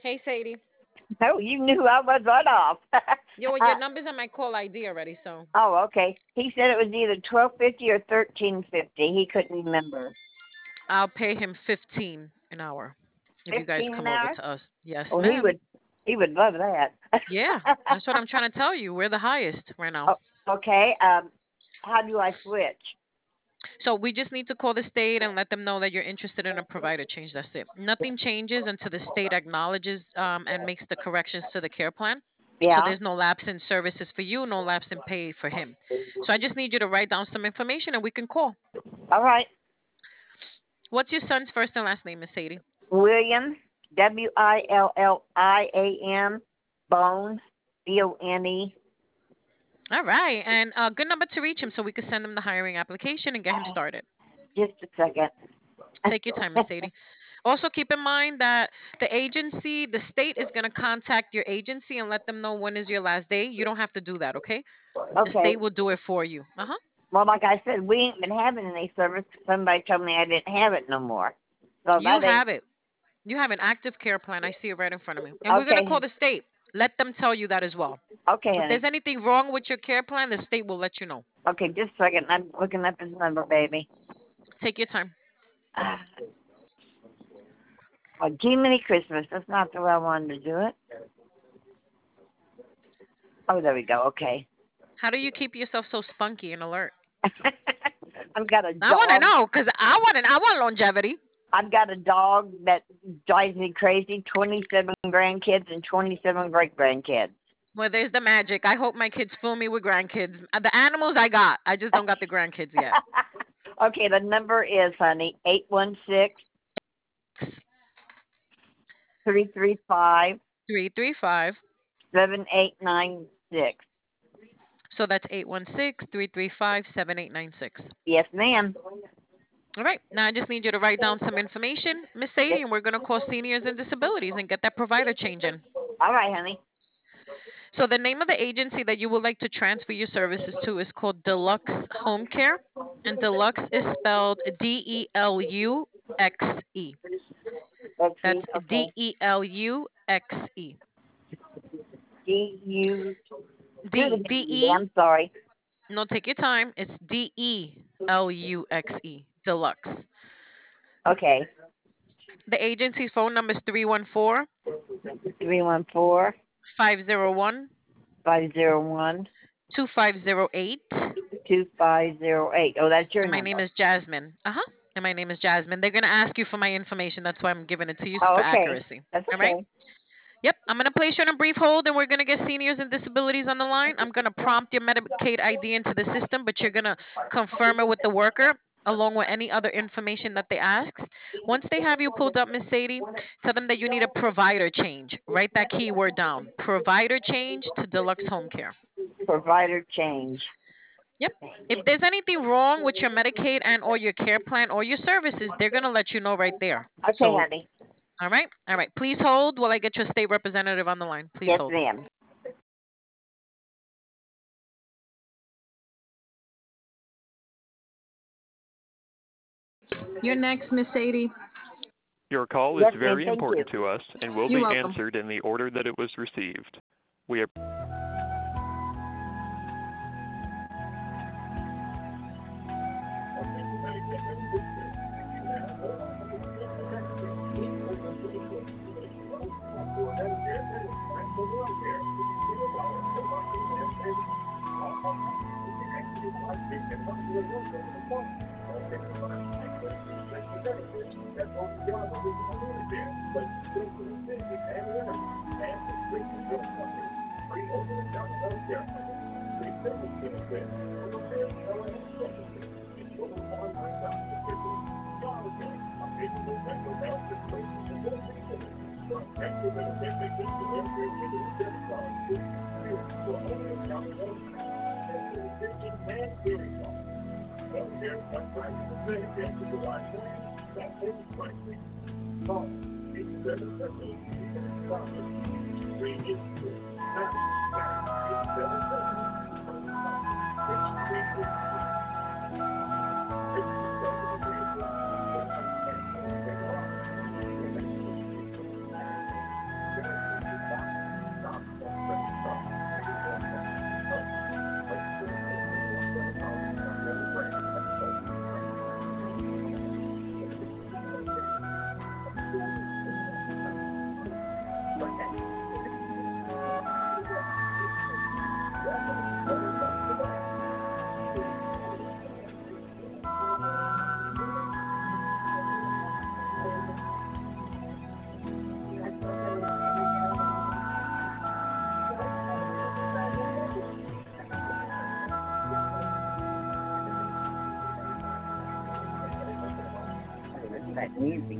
Hey, Sadie. No, you knew I was right off. Yo, well, your number's on my call ID already, so Oh, okay. He said it was either 12.50 or 13.50. He couldn't remember. I'll pay him 15 an hour if you guys 15 an come over hour? to us. Yes, Oh, ma'am. he would love that. Yeah, that's what I'm trying to tell you. We're the highest right now. Oh, okay. How do I switch? So we just need to call the state and let them know that you're interested in a provider change. That's it. Nothing changes until the state acknowledges and makes the corrections to the care plan. So Yeah. there's no lapse in services for you, no lapse in pay for him. So I just need you to write down some information and we can call. All right. What's your son's first and last name, Miss Sadie? William, William, Bone, Bone. All right. And a good number to reach him so we can send him the hiring application and get him started. Just a second. Take your time, Miss Sadie. Also, keep in mind that the state is going to contact your agency and let them know when is your last day. You don't have to do that, okay? The Okay. state will do it for you. Uh huh. Well, like I said, we ain't been having any service. Somebody told me I didn't have it no more. So You that ain't have it. You have an active care plan. I see it right in front of me. And we're going to call okay. the state. Let them tell you that as well. Okay, If there's honey. anything wrong with your care plan, the state will let you know. Okay, just a second. I'm looking up his number, baby. Take your time. Uh, oh, Jiminy Christmas. That's not the way I wanted to do it. Oh, there we go. Okay. How do you keep yourself so spunky and alert? I've got a I want to dog. know because I want longevity. I've got a dog that drives me crazy. 27 grandkids and 27 great grandkids. Well, there's the magic. I hope my kids fill me with grandkids. The animals I got. I just don't got the grandkids yet. Okay, the number is, honey, 816-335-7896. 335. So that's 816-335-7896. Yes, ma'am. All right. Now I just need you to write down some information, Miss Sadie, and we're going to call seniors and disabilities and get that provider change in. All right, honey. So the name of the agency that you would like to transfer your services to is called Deluxe Home Care, and Deluxe is spelled Deluxe. Let's see. That's Okay. Deluxe. D-U. Do it D again, D Andy. E. I'm sorry. No, take your time. It's Deluxe. Deluxe. Okay. The agency's phone number is 314 314 501 501 2508. 2508. Oh, that's your And my name number. is Jasmine. Uh huh. And my name is Jasmine. They're going to ask you for my information. That's why I'm giving it to you Oh, for okay. accuracy. That's All right. okay. Yep. I'm going to place you on a brief hold and we're going to get seniors and disabilities on the line. I'm going to prompt your Medicaid ID into the system, but you're going to confirm it with the worker along with any other information that they ask. Once they have you pulled up, Miss Sadie, tell them that you need a provider change. Write that keyword down. Provider change to Deluxe Home Care. Provider change. Yep. If there's anything wrong with your Medicaid and or your care plan or your services, they're going to let you know right there. Okay, So, honey. all right. All right. Please hold while I get your state representative on the line. Please Yes, hold. ma'am. You're next, Miss Sadie. Your call is Yes, ma'am. very Thank you. important to us and will You're be welcome. answered in the order that it was received. We That music.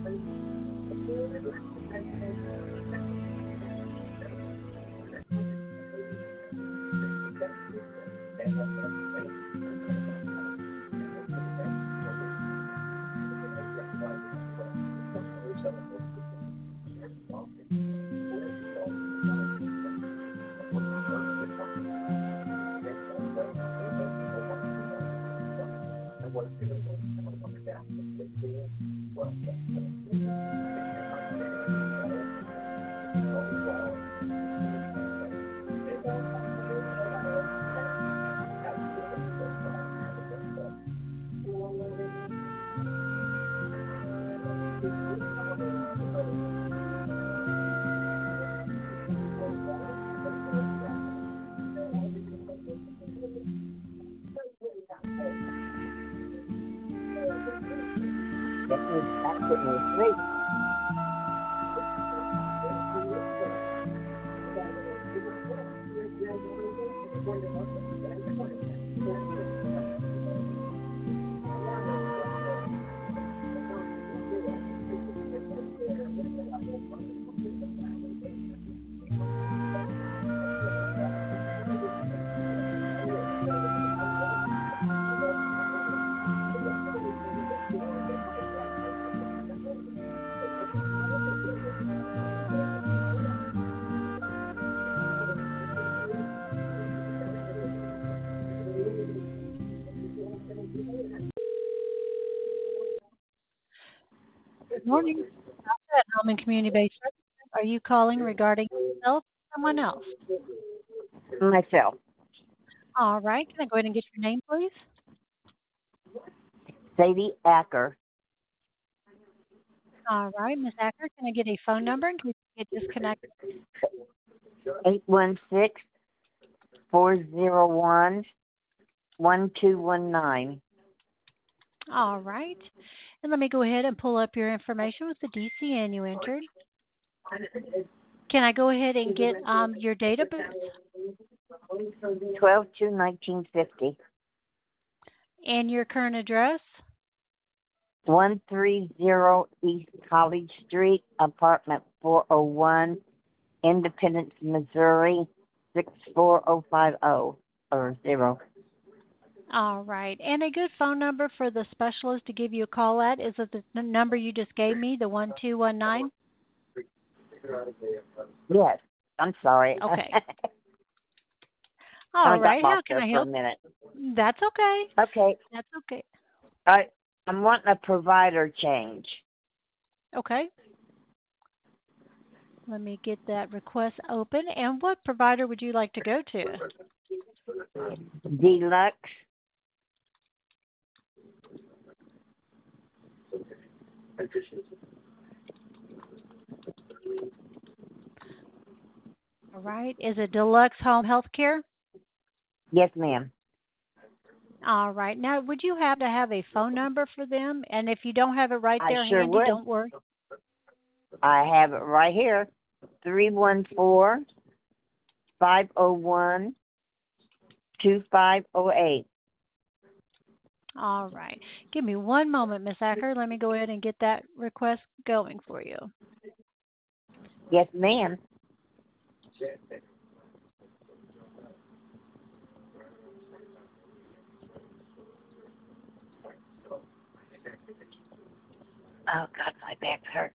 That means that's getting me sleep. Good morning. At Home and Community Based Services. Are you calling regarding yourself or someone else? Myself. All right. Can I go ahead and get your name, please? Sadie Acker. All right. Ms. Acker, can I get a phone number in case you get disconnected? 816-401-1219. All right. And let me go ahead and pull up your information with the DCN you entered. Can I go ahead and get your date of birth 12/2/1950. and your current address? 130 East College Street, apartment 401, Independence, Missouri, 64050 or 0. All right. And a good phone number for the specialist to give you a call at, is it the number you just gave me, the 1219? Yes, I'm sorry. Okay. I All got right. How lost can there I for a help? minute. That's okay. Okay, That's okay. I'm wanting a provider change. Okay. Let me get that request open. And what provider would you like to go to? Deluxe. All right. Is it Deluxe Home Healthcare? Yes, ma'am. All right. Now, would you have to have a phone number for them? And if you don't have it right I there sure handy, would. don't worry. I have it right here. 314-501-2508. All right. Give me one moment, Miss Acker. Let me go ahead and get that request going for you. Yes, ma'am. Oh, God, my back's hurt.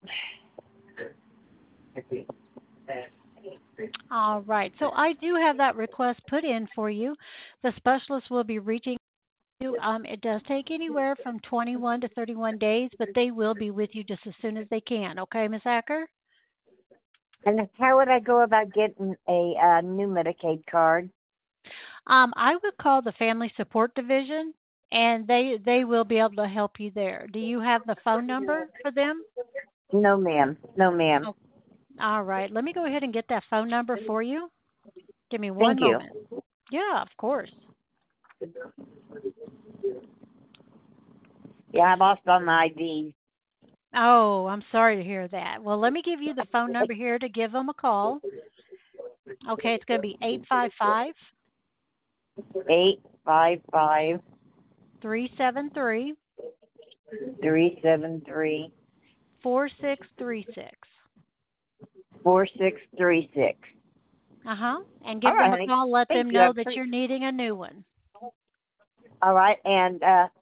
All right. So I do have that request put in for you. The specialist will be reaching you. It does take anywhere from 21 to 31 days, but they will be with you just as soon as they can. Okay, Miss Acker? And how would I go about getting a new Medicaid card? I would call the Family Support Division, and they will be able to help you there. Do you have the phone number for them? No, ma'am. No, ma'am. Oh, all right. Let me go ahead and get that phone number for you. Give me one Thank you. moment. Yeah, of course. Yeah, I lost all my ID. Oh, I'm sorry to hear that. Well, let me give you the phone number here to give them a call. Okay, it's going to be 855 855 373 373 4636. 4636. And All give right, them a honey. call. Let Thank them you. I know that you're needing a new one. All right, and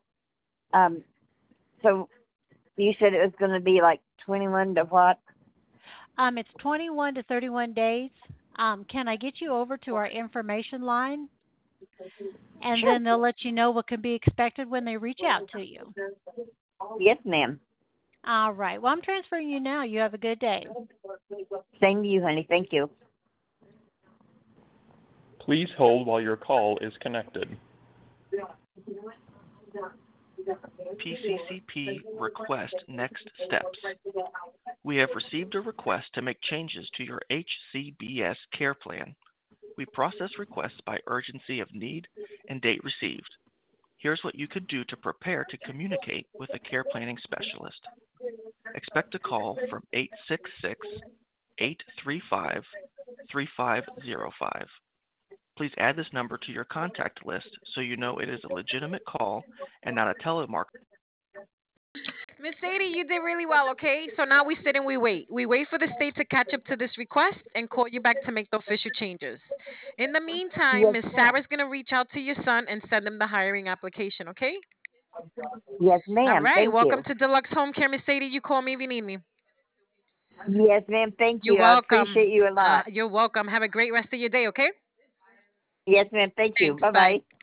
so you said it was going to be like 21 to what? It's 21 to 31 days. Can I get you over to our information line? And Sure. then they'll let you know what can be expected when they reach out to you. Yes, ma'am. All right. Well, I'm transferring you now. You have a good day. Same to you, honey. Thank you. Please hold while your call is connected. PCCP request next steps. We have received a request to make changes to your HCBS care plan. We process requests by urgency of need and date received. Here's what you could do to prepare to communicate with a care planning specialist. Expect a call from 866-835-3505. Please add this number to your contact list so you know it is a legitimate call and not a telemarketer. Miss Sadie, you did really well, okay? So now we sit and we wait. We wait for the state to catch up to this request and call you back to make the official changes. In the meantime, Yes, Miss ma'am. Sarah's going to reach out to your son and send him the hiring application, okay? Yes, All ma'am. right. Thank Welcome you. to Deluxe Home Care, Miss Sadie. You call me if you need me. Yes, ma'am. Thank You're you. I welcome. appreciate you a lot. You're welcome. Have a great rest of your day, okay? Yes, ma'am. Thank you. Thanks. Bye Bye. bye.